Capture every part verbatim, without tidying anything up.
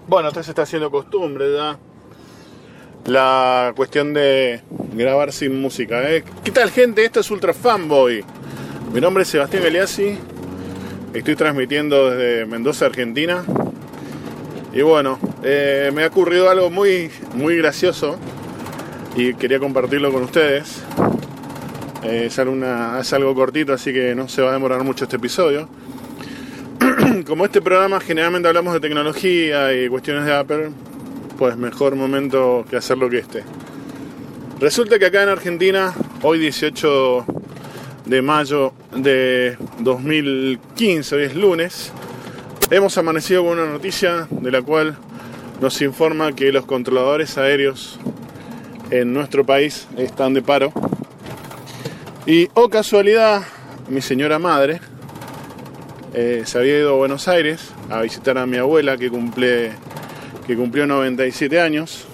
Bueno, esto se está haciendo costumbre ya. La cuestión de grabar sin música, ¿eh? ¿Qué tal, gente? Esto es Ultra Fanboy. Mi nombre es Sebastián Galeazzi. Estoy transmitiendo desde Mendoza, Argentina. Y bueno, eh, me ha ocurrido algo muy, muy gracioso y quería compartirlo con ustedes. Eh, es, alguna, es algo cortito, así que no se va a demorar mucho este episodio. Como este programa generalmente hablamos de tecnología y cuestiones de Apple, pues mejor momento que hacerlo que este. Resulta que acá en Argentina, hoy dieciocho de mayo de dos mil quince, hoy es lunes, hemos amanecido con una noticia de la cual nos informa que los controladores aéreos en nuestro país están de paro. Y, oh casualidad, mi señora madre eh, se había ido a Buenos Aires a visitar a mi abuela que cumple, que cumplió noventa y siete años.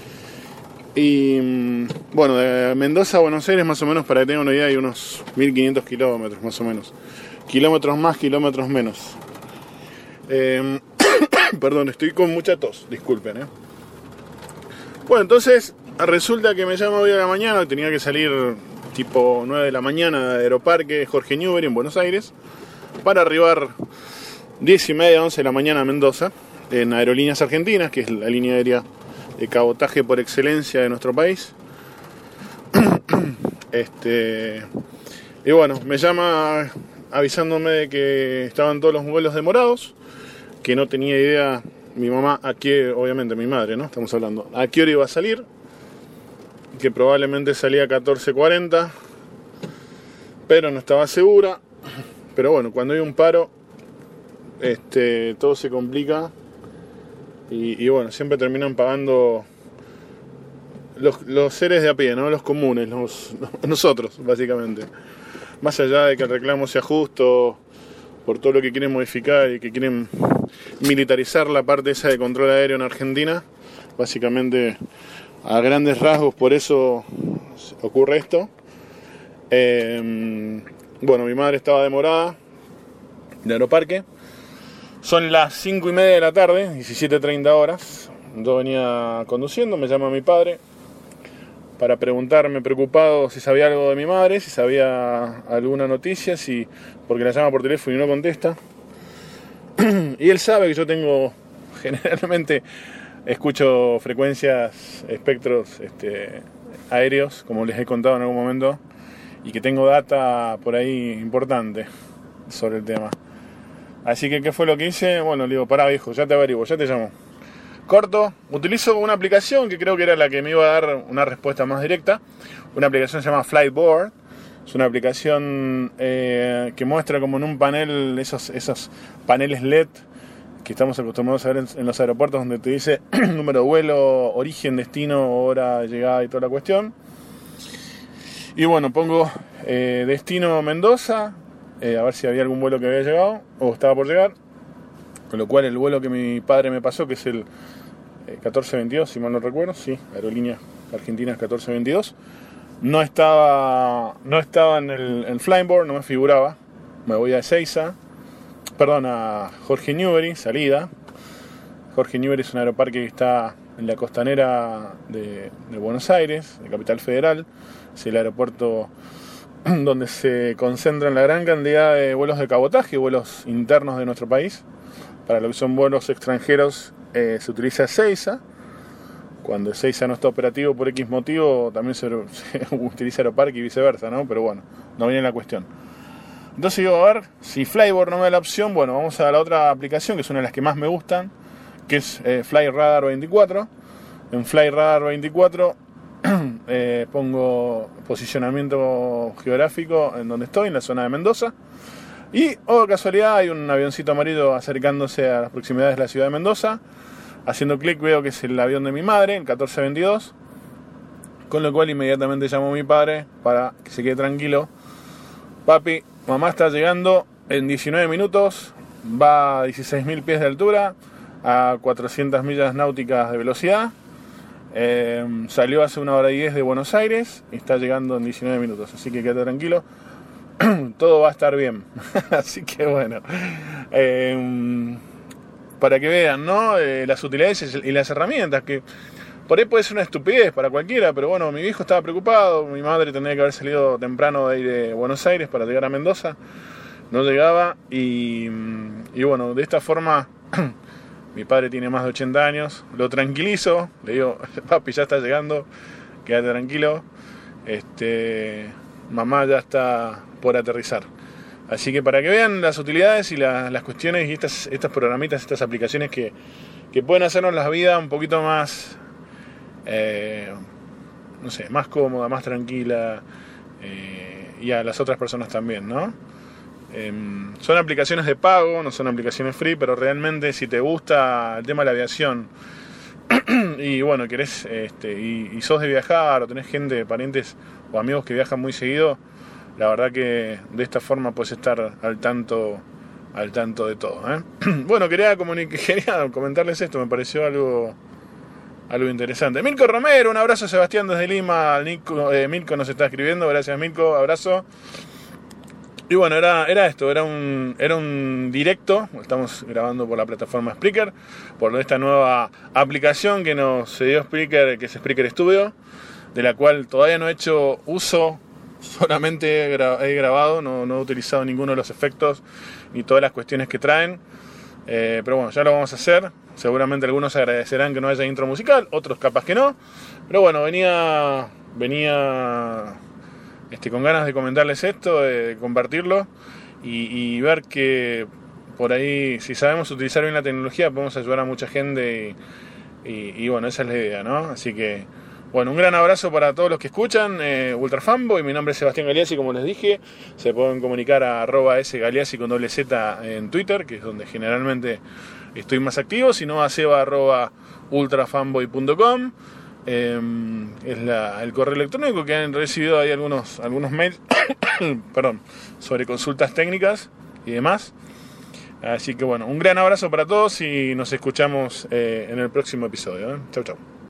Y bueno, de Mendoza a Buenos Aires, más o menos, para que tengan una idea, hay unos mil quinientos kilómetros, más o menos. Kilómetros más, kilómetros menos. Eh, perdón, estoy con mucha tos, disculpen. ¿eh? Bueno, entonces resulta que me llama hoy a la mañana, tenía que salir tipo nueve de la mañana de Aeroparque Jorge Newbery en Buenos Aires, para arribar diez y media, once de la mañana a Mendoza, en Aerolíneas Argentinas, que es la línea aérea de cabotaje por excelencia de nuestro país. este Y bueno, me llama avisándome de que estaban todos los vuelos demorados, que no tenía idea mi mamá a qué, obviamente mi madre, ¿no? Estamos hablando, a qué hora iba a salir, que probablemente salía a catorce cuarenta, pero no estaba segura. Pero bueno, cuando hay un paro, este, todo se complica y, y bueno, siempre terminan pagando los, los seres de a pie, ¿no? Los comunes, los, nosotros, básicamente. Más allá de que el reclamo sea justo por todo lo que quieren modificar y que quieren militarizar la parte esa de control aéreo en Argentina, básicamente a grandes rasgos por eso ocurre esto. Eh, bueno, mi madre estaba demorada de Aeroparque. Son las cinco y media de la tarde, diecisiete treinta horas. Yo venía conduciendo, me llama mi padre para preguntarme, preocupado, si sabía algo de mi madre, si sabía alguna noticia, si, porque la llama por teléfono y no contesta. Y él sabe que yo tengo, generalmente escucho frecuencias, espectros este, aéreos, como les he contado en algún momento, y que tengo data por ahí importante sobre el tema. Así que, ¿qué fue lo que hice? Bueno, le digo, pará viejo, ya te averiguo, ya te llamo. Corto, utilizo una aplicación que creo que era la que me iba a dar una respuesta más directa. Una aplicación se llama Flightboard. Es una aplicación eh, que muestra como en un panel, esos, esos paneles L E D que estamos acostumbrados a ver en, en los aeropuertos, donde te dice número de vuelo, origen, destino, hora de llegada y toda la cuestión. Y bueno, pongo eh, destino Mendoza, eh, a ver si había algún vuelo que había llegado o estaba por llegar. Con lo cual el vuelo que mi padre me pasó, que es el eh, catorce veintidós, si mal no recuerdo, sí, Aerolíneas Argentinas catorce veintidós, no estaba, no estaba en el en Flightboard, no me figuraba. Me voy a Ezeiza, perdón, a Jorge Newbery, salida. Jorge Newbery es un aeroparque que está en la costanera de, de Buenos Aires, de Capital Federal. Es el aeropuerto donde se concentran la gran cantidad de vuelos de cabotaje, vuelos internos de nuestro país. Para lo que son vuelos extranjeros eh, se utiliza Ezeiza. Cuando Ezeiza no está operativo por X motivo, también se, se utiliza Aeroparque y viceversa, ¿no? Pero bueno, no viene la cuestión. Entonces digo, a ver, si Flightboard no me da la opción, bueno, vamos a la otra aplicación, que es una de las que más me gustan, que es eh, FlightRadar veinticuatro. En FlightRadar veinticuatro eh, pongo posicionamiento geográfico en donde estoy, en la zona de Mendoza. Y, oh casualidad, hay un avioncito amarillo acercándose a las proximidades de la ciudad de Mendoza. Haciendo clic veo que es el avión de mi madre, el catorce veintidós. Con lo cual inmediatamente llamo a mi padre para que se quede tranquilo. Papi, mamá está llegando en diecinueve minutos. Va a dieciséis mil pies de altura, a cuatrocientas millas náuticas de velocidad. Eh, salió hace una hora y diez de Buenos Aires y está llegando en diecinueve minutos. Así que quédate tranquilo. Todo va a estar bien. Así que bueno. Eh, para que vean, ¿no? Eh, las utilidades y las herramientas, que por ahí puede ser una estupidez para cualquiera, pero bueno, mi viejo estaba preocupado, mi madre tenía que haber salido temprano de, de Buenos Aires para llegar a Mendoza, no llegaba, y, y bueno, de esta forma, mi padre tiene más de ochenta años, lo tranquilizo, le digo, papi, ya está llegando, quédate tranquilo, este, mamá ya está por aterrizar. Así que para que vean las utilidades y la, las cuestiones y estas, estas programitas, estas aplicaciones que, que pueden hacernos la vida un poquito más, eh, no sé, más cómoda, más tranquila, eh, y a las otras personas también, ¿no? Eh, son aplicaciones de pago, no son aplicaciones free, pero realmente si te gusta el tema de la aviación y bueno, querés este, y, y sos de viajar o tenés gente, parientes o amigos que viajan muy seguido, la verdad que de esta forma puedes estar al tanto al tanto de todo, ¿eh? Bueno, quería, comunic- quería comentarles esto, me pareció algo algo interesante. Mirko Romero, un abrazo. Sebastián desde Lima. Nico, eh, Mirko nos está escribiendo, gracias Mirko, abrazo. Y bueno, era, era esto, era un, era un directo, estamos grabando por la plataforma Spreaker, por esta nueva aplicación que nos dio Spreaker, que es Spreaker Studio, de la cual todavía no he hecho uso, solamente he, gra- he grabado, no, no he utilizado ninguno de los efectos ni todas las cuestiones que traen, eh, pero bueno, ya lo vamos a hacer. Seguramente algunos agradecerán que no haya intro musical, otros capaz que no, pero bueno, venía, venía... Este, con ganas de comentarles esto, de compartirlo y, y ver que por ahí, si sabemos utilizar bien la tecnología, podemos ayudar a mucha gente y, y, y bueno, esa es la idea, ¿no? Así que, bueno, un gran abrazo para todos los que escuchan, eh, Ultra Fanboy, mi nombre es Sebastián Galeazzi, como les dije, se pueden comunicar a arroba sgaleazzi con doble z en Twitter, que es donde generalmente estoy más activo, si no a seba arroba ultrafanboy punto com. Eh, es la, el correo electrónico, que han recibido ahí algunos, algunos mails perdón, sobre consultas técnicas y demás. Así que bueno, un gran abrazo para todos y nos escuchamos eh, en el próximo episodio, ¿eh? Chau chau.